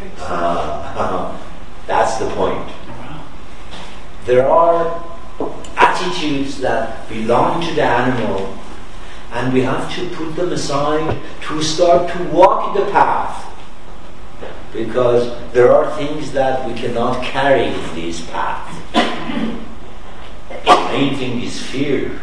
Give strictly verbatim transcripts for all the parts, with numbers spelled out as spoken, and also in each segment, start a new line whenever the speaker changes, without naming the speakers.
Uh, that's the point. There are attitudes that belong to the animal, and we have to put them aside to start to walk the path, because there are things that we cannot carry in this path. The main thing is fear,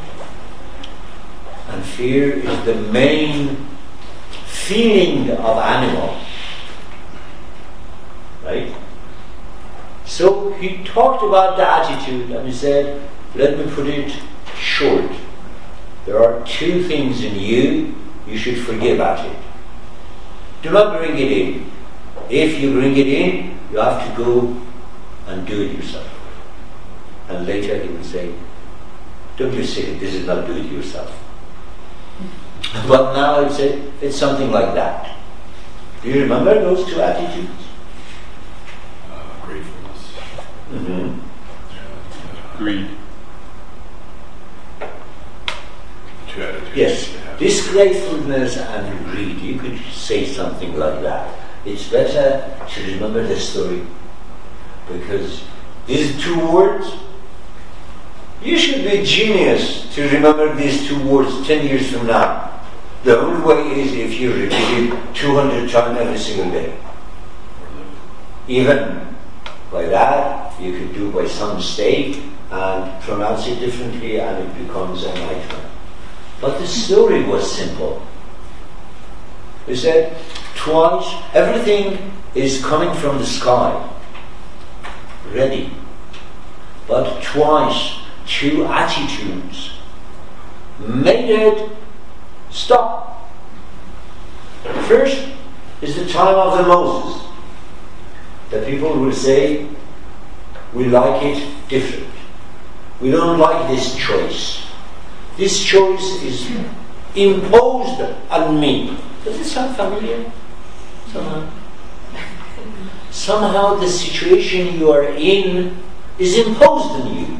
and fear is the main feeling of animal, right? So he talked about the attitude, and he said, let me put it short. There are two things in you you should forget about it. Do not bring it in. If you bring it in, you have to go and do it yourself. And later he will say, don't you say this is not do it yourself. But now I would say it's something like that. Do you remember those two attitudes?
Uh, gratefulness.
Mm-hmm.
Yeah. Greed. Two attitudes.
Yes. Disgratefulness and greed. You could say something like that. It's better to remember the story, because these two words, you should be genius to remember these two words ten years from now. The only way is if you repeat it two hundred times every single day. Even by that, you could do by some mistake and pronounce it differently, and it becomes a nightmare. But the story was simple. He said, twice, everything is coming from the sky, ready. But twice, two attitudes made it stop. First is the time of the Moses. The people will say, we like it different. We don't like this choice. This choice is imposed on me. Does it sound familiar? Somehow. Somehow the situation you are in is imposed on you.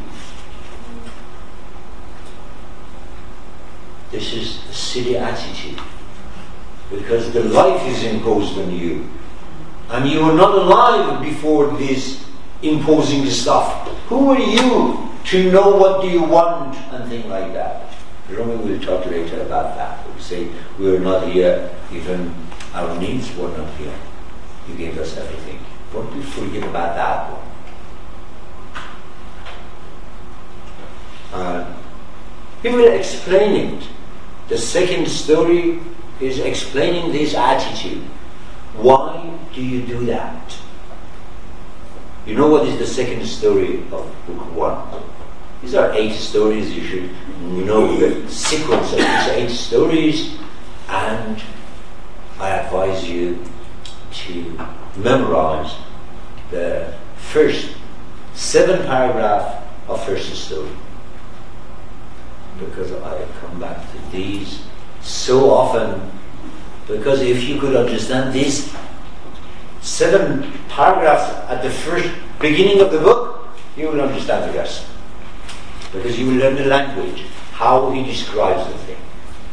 This is a silly attitude, because the life is imposed on you, and you were not alive before this imposing stuff. Who are you to know what do you want and things like that? Romy will talk later about that. We'll say we were not here, even our needs were not here. You gave us everything. Don't we forget about that one. Uh, he will explain it. The second story is explaining this attitude. Why do you do that? You know what is the second story of book one? These are eight stories. You should know the sequence of these eight stories, and I advise you to memorize the first seven paragraphs of first story, because I come back to these so often. Because if you could understand these seven paragraphs at the first beginning of the book, you will understand the rest. Because you will learn the language, how he describes the thing.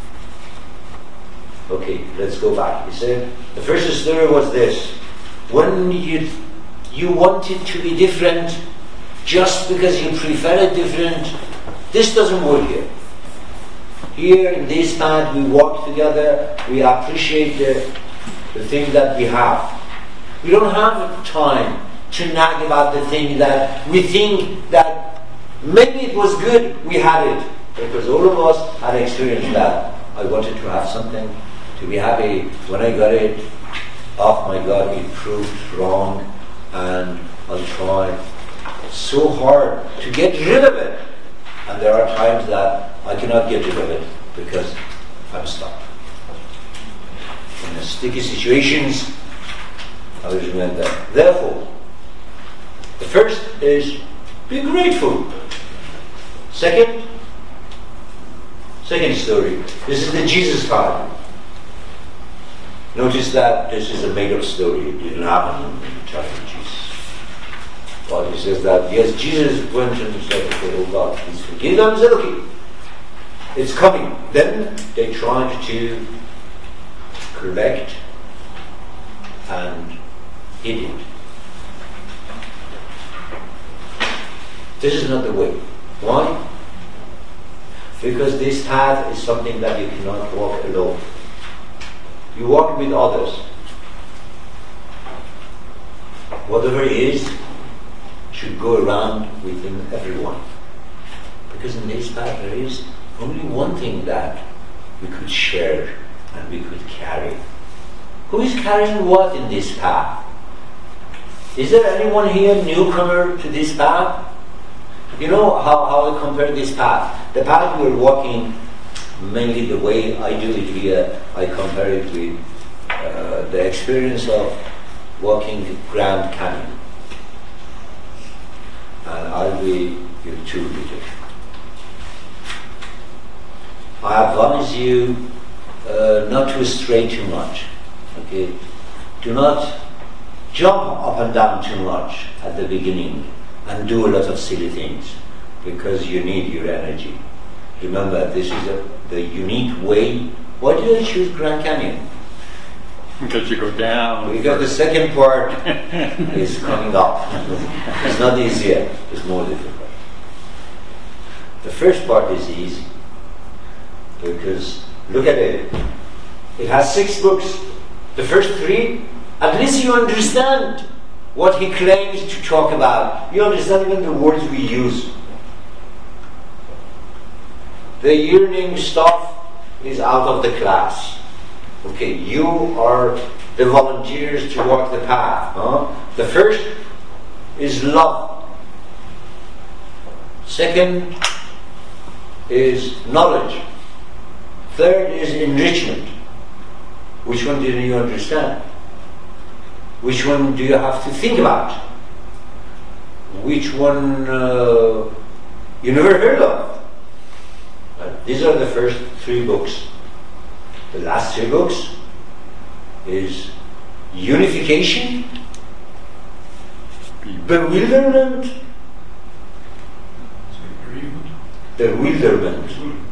Okay, let's go back. He said, the first story was this. When you, you want it to be different, just because you prefer it different, this doesn't work here. Here in this path, we walk together, we appreciate the, the thing that we have. We don't have time to nag about the thing that we think that maybe it was good we had it, because all of us had experienced that. I wanted to have something, to be happy. When I got it, oh my God, it proved wrong, and I'll try so hard to get rid of it. And there are times that I cannot get rid of it because I'm stuck. In the sticky situations, I will remember that. Therefore, the first is be grateful. Second, second story. This is the Jesus time. Notice that this is a made-up story. It didn't happen in the time of Jesus. But he says that, yes, Jesus went and said, okay, oh God, please forgive them. He said, okay, it's coming. Then they tried to collect and He did. This is not the way. Why? Because this path is something that you cannot walk alone. You walk with others. Whatever it is should go around within everyone. Because in this path there is only one thing that we could share and we could carry. Who is carrying what in this path? Is there anyone here newcomer to this path? You know how, how I compare this path? The path we're walking, mainly the way I do it here, I compare it with uh, the experience of walking Grand Canyon. And I'll be your tour leader. I advise you uh, not to stray too much. Okay? Do not jump up and down too much at the beginning and do a lot of silly things, because you need your energy. Remember, this is a, the unique way. Why did I choose Grand Canyon?
Because you go down.
Because the second part is coming up. It's not easier, it's more difficult. The first part is easy, because look at it. It has six books. The first three, at least you understand what he claims to talk about. You understand even the words we use. The yearning stuff is out of the class. Okay, you are the volunteers to walk the path. Huh? The first is love. Second is knowledge. Third is enrichment. Which one didn't you understand? Which one do you have to think about? Which one uh, you never heard of? But these are the first three books. The last three books is unification, bewilderment, bewilderment,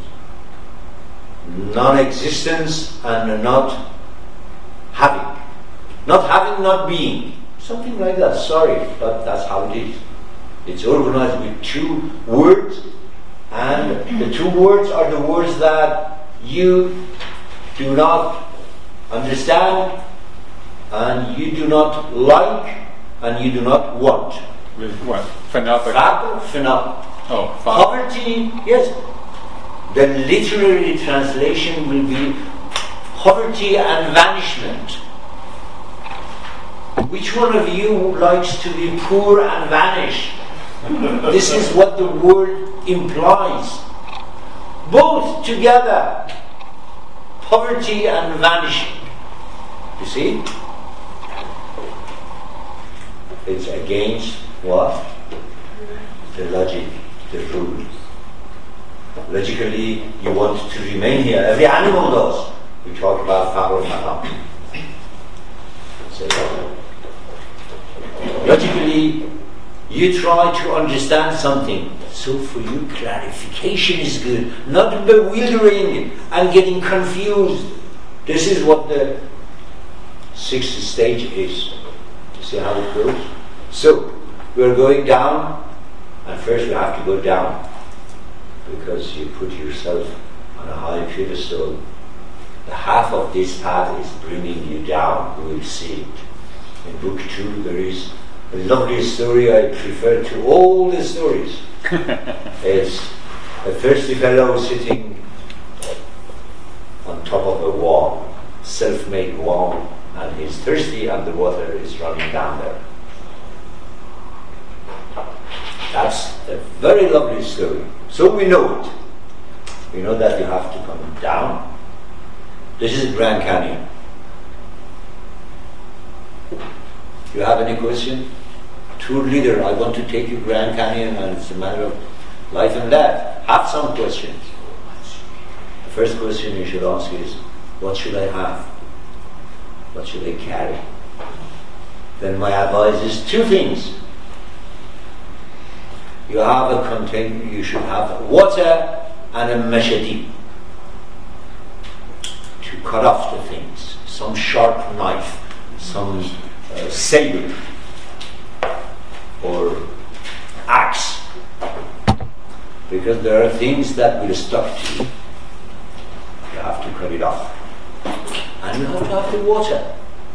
non-existence, and not having. Not having, not being. Something like that. Sorry, but that's how it is. It's organized with two words, and the two words are the words that you do not understand, and you do not like, and you do not want.
With what? Fanatic.
Faqr, fana.
Oh, fa-
Poverty, yes. The literary translation will be poverty and vanishment. Which one of you likes to be poor and vanish? This is what the word implies. Both together. Poverty and vanishing. You see? It's against what? The logic, the rule. Logically, you want to remain here. Every animal does. We talk about Faqr and Fana. Logically, you try to understand something. So for you, clarification is good, not bewildering and getting confused. This is what the sixth stage is. You see how it goes? So, we're going down, and first you have to go down, because you put yourself on a high pedestal. The half of this path is bringing you down. We will see it. In book two, there is a lovely story I prefer to all the stories. It's a thirsty fellow sitting on top of a wall, self-made wall, and he's thirsty and the water is running down there. That's a very lovely story. So we know it. We know that you have to come down. This is Grand Canyon. Do you have any question? Tour leader, I want to take you Grand Canyon, and it's a matter of life and death. Have some questions. The first question you should ask is, what should I have? What should I carry? Then my advice is two things. You have a container, you should have water and a mashadi to cut off the things. Some sharp knife, some uh, saber or axe, because there are things that will stuck to you. You have to cut it off, and you have to have the water.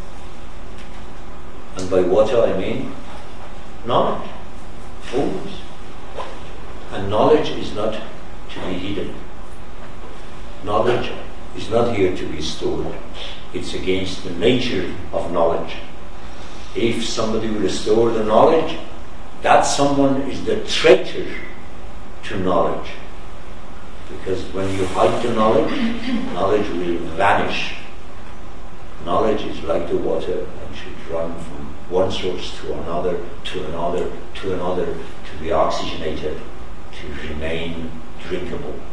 And by water I mean knowledge, always. And knowledge is not to be hidden. Knowledge is not here to be stored. It's against the nature of knowledge. If somebody will store the knowledge, that someone is the traitor to knowledge. Because when you hide the knowledge, knowledge will vanish. Knowledge is like the water and should run from one source to another, to another, to another, to be oxygenated, to remain drinkable.